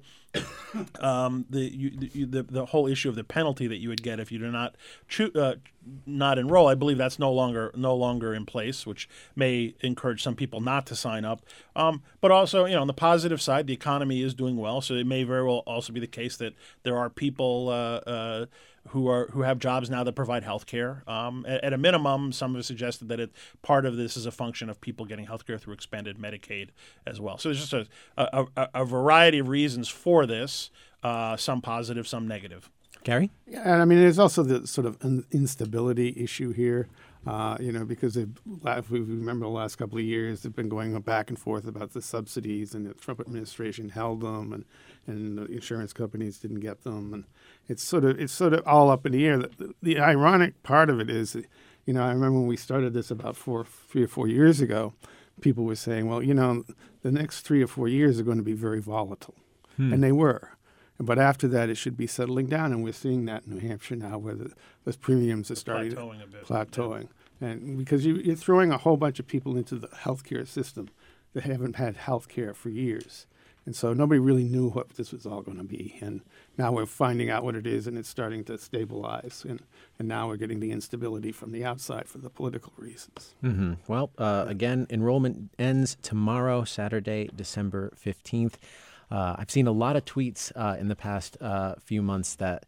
S5: the whole issue of the penalty that you would get if you do not enroll, I believe that's no longer in place, which may encourage some people not to sign up. But also, on the positive side, the economy is doing well, so it may very well also be the case that there are people who have jobs now that provide health care. At a minimum, some have suggested that part of this is a function of people getting health care through expanded Medicaid as well. So there's just a variety of reasons for this, some positive, some negative.
S3: Gary?
S6: Yeah, and I mean, there's also the sort of instability issue here, because if we remember the last couple of years, they've been going back and forth about the subsidies, and the Trump administration held them, and the insurance companies didn't get them, and it's sort of all up in the air. The ironic part of it is, I remember when we started this about 3 or 4 years ago, people were saying, well, the next 3 or 4 years are going to be very volatile, and they were. But after that, it should be settling down, and we're seeing that in New Hampshire now, where the premiums are starting plateauing. And because you're throwing a whole bunch of people into the healthcare system that haven't had healthcare for years, and so nobody really knew what this was all going to be. And now we're finding out what it is, and it's starting to stabilize. And now we're getting the instability from the outside for the political reasons.
S3: Mm-hmm. Well, again, enrollment ends tomorrow, Saturday, December 15th. I've seen a lot of tweets in the past few months that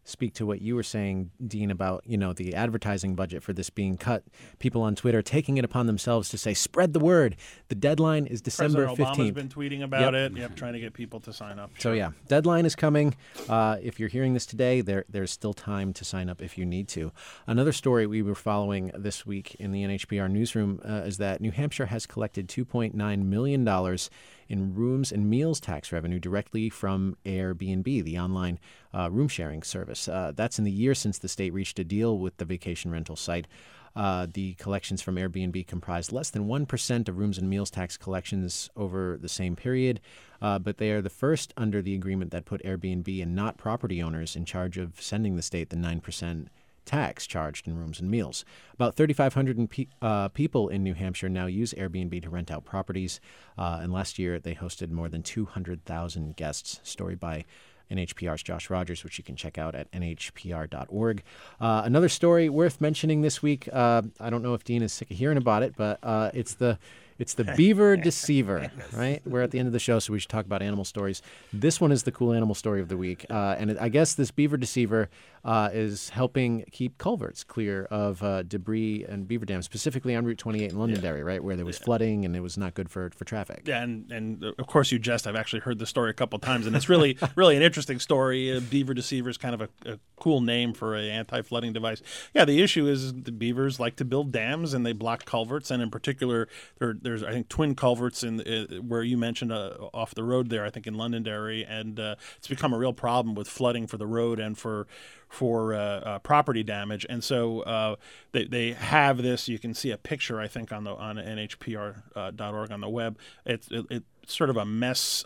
S3: speak to what you were saying, Dean, about, the advertising budget for this being cut. People on Twitter taking it upon themselves to say, spread the word. The deadline is December 15th.
S5: President Obama's been tweeting about it. Yep, trying to get people to sign up.
S3: So, yeah, deadline is coming. If you're hearing this today, there's still time to sign up if you need to. Another story we were following this week in the NHPR newsroom is that New Hampshire has collected $2.9 million in rooms and meals tax revenue directly from Airbnb, the online room sharing service. That's in the year since the state reached a deal with the vacation rental site. The collections from Airbnb comprised less than 1% of rooms and meals tax collections over the same period, but they are the first under the agreement that put Airbnb and not property owners in charge of sending the state the 9% tax charged in rooms and meals. About 3,500 people in New Hampshire now use Airbnb to rent out properties, and last year they hosted more than 200,000 guests. Story by NHPR's Josh Rogers, which you can check out at nhpr.org. Another story worth mentioning this week, I don't know if Dean is sick of hearing about it, but it's the Beaver Deceiver, right? We're at the end of the show, so we should talk about animal stories. This one is the cool animal story of the week. And I guess this Beaver Deceiver is helping keep culverts clear of debris and beaver dams, specifically on Route 28 in Londonderry, right, where there was flooding and it was not good for traffic.
S5: Yeah, and of course you jest. I've actually heard the story a couple times, and it's really an interesting story. Beaver Deceiver is kind of a cool name for an anti-flooding device. Yeah, the issue is the beavers like to build dams, and they block culverts, and in particular, there's I think twin culverts in where you mentioned off the road there, I think in Londonderry, and it's become a real problem with flooding for the road and for property damage. And so they have this. You can see a picture, I think, on nhpr.org on the web. It's sort of a mesh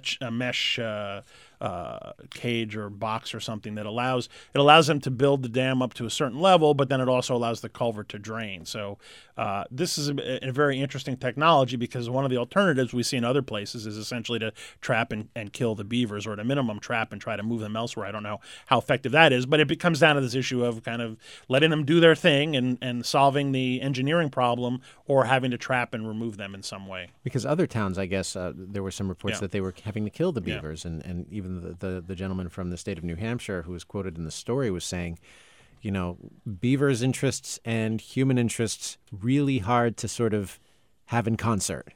S5: cage or box or something that allows them to build the dam up to a certain level, but then it also allows the culvert to drain. So this is a very interesting technology, because one of the alternatives we see in other places is essentially to trap and kill the beavers, or at a minimum trap and try to move them elsewhere. I don't know how effective that is, but it comes down to this issue of kind of letting them do their thing and solving the engineering problem, or having to trap and remove them in some way.
S3: Because other towns, I guess, there were some reports that they were having to kill the beavers, and even the gentleman from the state of New Hampshire who was quoted in the story was saying, beavers' interests and human interests really hard to sort of have in concert.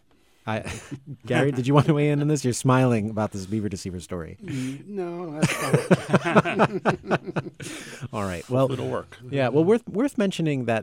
S3: Gary, did you want to weigh in on this? You're smiling about this Beaver Deceiver story.
S6: No, that's fine.
S3: All right. Well,
S5: it'll work.
S3: Yeah. Well, worth mentioning that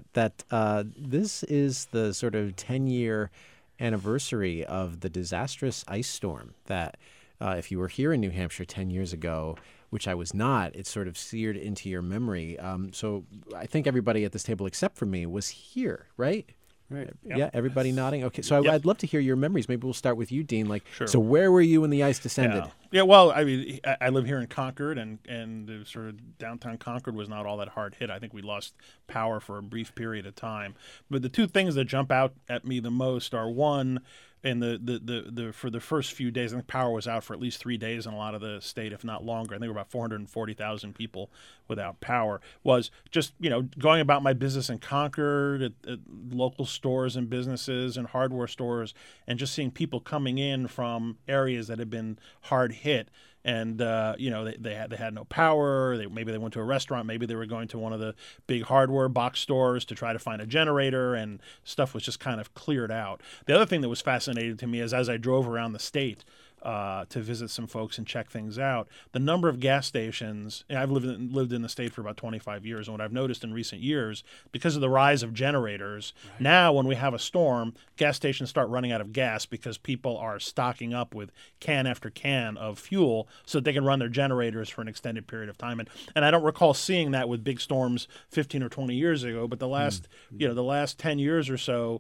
S3: this is the sort of 10-year anniversary of the disastrous ice storm that, if you were here in New Hampshire 10 years ago, which I was not, it sort of seared into your memory. So I think everybody at this table except for me was here, right?
S6: Right.
S3: Yeah, everybody nodding. Okay, so I'd love to hear your memories. Maybe we'll start with you, Dean.
S5: Sure.
S3: So where were you when the ice descended?
S5: Yeah, well, I mean, I live here in Concord, and sort of downtown Concord was not all that hard hit. I think we lost power for a brief period of time. But the two things that jump out at me the most are, one, and for the first few days, I think power was out for at least 3 days in a lot of the state, if not longer. I think there were about 440,000 people without power. Was just, going about my business in Concord, at local stores and businesses and hardware stores, and just seeing people coming in from areas that had been hard hit. And they had no power. Maybe they went to a restaurant. Maybe they were going to one of the big hardware box stores to try to find a generator, and stuff was just kind of cleared out. The other thing that was fascinating to me is, as I drove around the state to visit some folks and check things out, the number of gas stations. I've lived in the state for about 25 years, and what I've noticed in recent years, because of the rise of generators, now when we have a storm, gas stations start running out of gas because people are stocking up with can after can of fuel so that they can run their generators for an extended period of time. And I don't recall seeing that with big storms 15 or 20 years ago, but the last 10 years or so,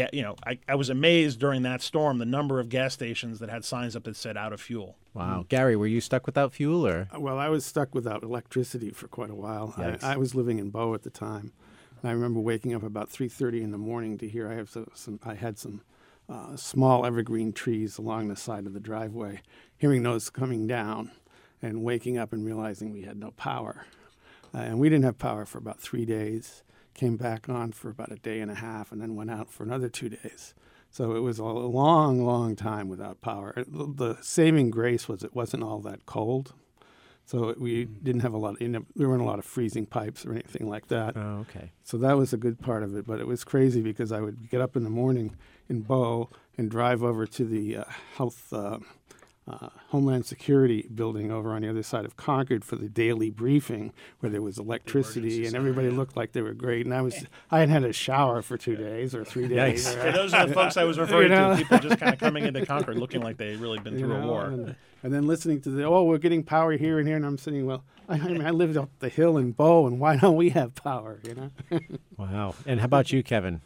S5: I was amazed during that storm the number of gas stations that had signs up that said out of fuel.
S3: Wow. Gary, were you stuck without fuel, or?
S6: Well, I was stuck without electricity for quite a while. I was living in Bow at the time. And I remember waking up about 3:30 in the morning to hear I had some small evergreen trees along the side of the driveway, hearing those coming down and waking up and realizing we had no power. And we didn't have power for about 3 days, came back on for about a day and a half, and then went out for another 2 days. So it was a long, long time without power. The saving grace was it wasn't all that cold. So we didn't have there weren't a lot of freezing pipes or anything like that.
S3: Oh, okay.
S6: So that was a good part of it. But it was crazy because I would get up in the morning in Bow and drive over to the Homeland Security building over on the other side of Concord for the daily briefing, where there was electricity and everybody looked like they were great. And I hadn't had a shower for 2 days or 3 days.
S3: Nice.
S5: Yeah, those are the folks I was referring to. People just kind of coming into Concord looking like they had really been through a war.
S6: And then listening to we're getting power here and here, and I'm sitting, I lived up the hill in Bow, and why don't we have power?
S3: Wow. And how about you, Kevin?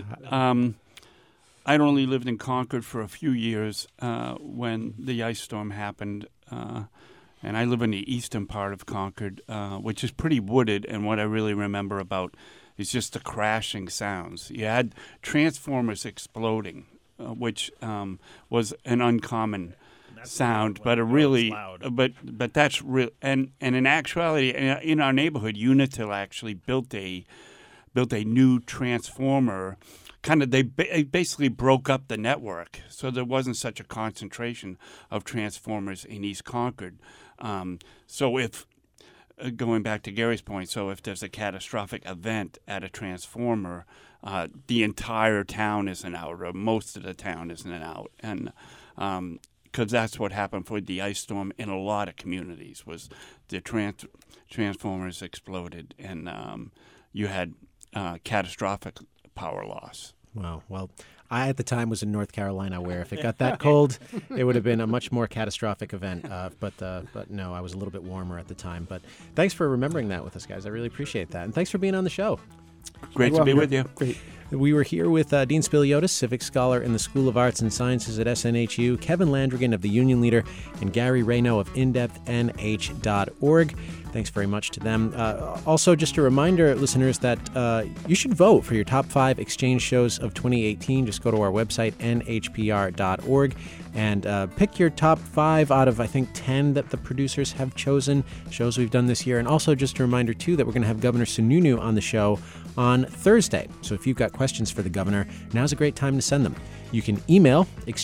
S4: I'd only lived in Concord for a few years when the ice storm happened, and I live in the eastern part of Concord, which is pretty wooded, and what I really remember about is just the crashing sounds. You had transformers exploding, which was an uncommon sound, but but that's real. And in actuality, in our neighborhood, Unitil actually built a new transformer. They basically broke up the network, so there wasn't such a concentration of transformers in East Concord. So if going back to Gary's point, so if there's a catastrophic event at a transformer, the entire town isn't out, or most of the town isn't out, and because that's what happened for the ice storm in a lot of communities, was the transformers exploded, and you had catastrophic power loss.
S3: Wow. Well, I at the time was in North Carolina, where if it got that cold, it would have been a much more catastrophic event. But no, I was a little bit warmer at the time. But thanks for remembering that with us, guys. I really appreciate that. And thanks for being on the show.
S4: Great to be with you.
S6: Great.
S3: We were here with Dean Spiliotis, Civic Scholar in the School of Arts and Sciences at SNHU, Kevin Landrigan of the Union Leader, and Gary Rayno of indepthnh.org. Thanks very much to them. Also, just a reminder, listeners, that you should vote for your top 5 exchange shows of 2018. Just go to our website, nhpr.org, and pick your top 5 out of, I think, 10 that the producers have chosen, shows we've done this year. And also just a reminder, too, that we're going to have Governor Sununu on the show on Thursday. So if you've got questions for the governor, now's a great time to send them. You can email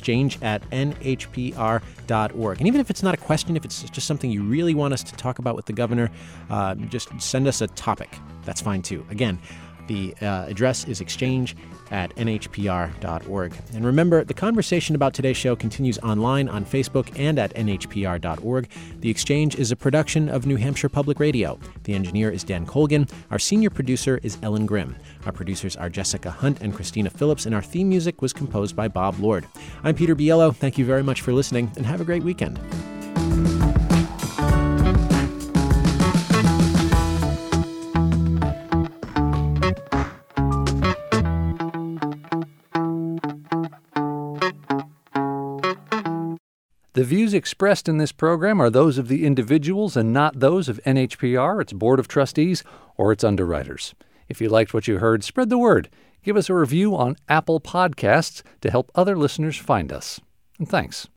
S3: exchange@nhpr.org. And even if it's not a question, if it's just something you really want us to talk about with the governor, just send us a topic. That's fine, too. Again, the address is exchange@nhpr.org. And remember, the conversation about today's show continues online on Facebook and at nhpr.org. The Exchange is a production of New Hampshire Public Radio. The engineer is Dan Colgan. Our senior producer is Ellen Grimm. Our producers are Jessica Hunt and Christina Phillips, and our theme music was composed by Bob Lord. I'm Peter Biello. Thank you very much for listening, and have a great weekend.
S2: The views expressed in this program are those of the individuals and not those of NHPR, its Board of Trustees, or its underwriters. If you liked what you heard, spread the word. Give us a review on Apple Podcasts to help other listeners find us. And thanks.